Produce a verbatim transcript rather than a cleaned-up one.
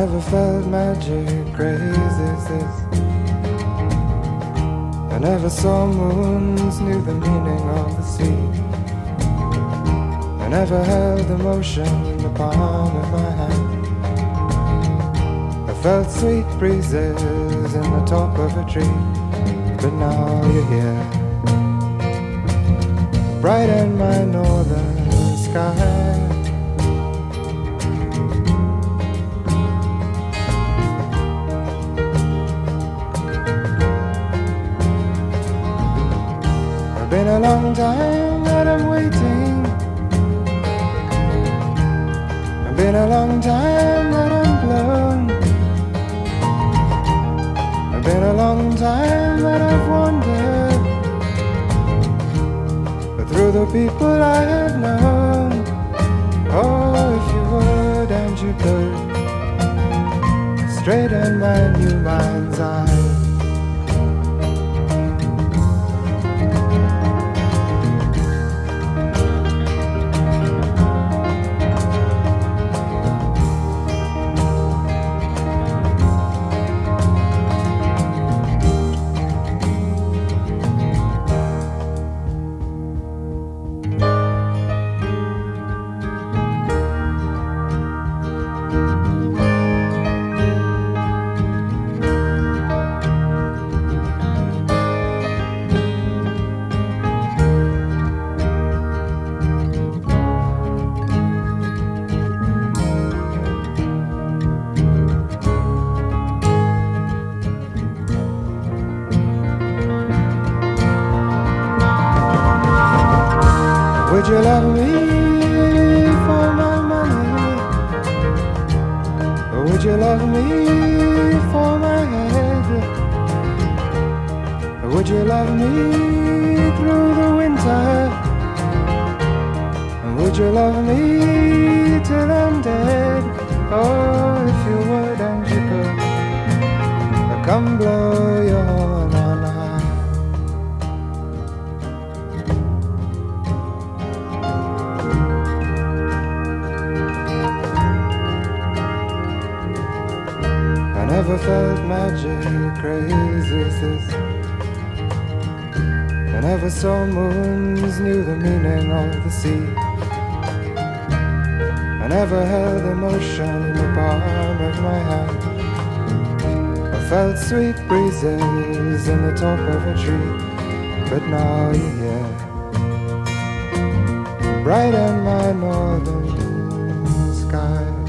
never felt magic crazy as this. I never saw moons, knew the meaning of the sea. I never held emotion in the palm of my hand. I felt sweet breezes in the top of a tree. But now you're here, brighten my northern sky. It's been a long time that I'm waiting. It's been a long time that I'm blown. It's been a long time that I've wandered, but through the people I have known. Oh, if you would and you could straighten my new mind's eye. Would you love me for my money? Or would you love me for my head? Or would you love me through the winter? And would you love me till I'm dead? Oh, if you would and you could, come blow your horn on high. I never felt magic crazy as this. I never saw moons, knew the meaning of the sea. I never held emotion in the palm of my hand. I felt sweet breezes in the top of a tree. But now you're here, brighten my northern sky.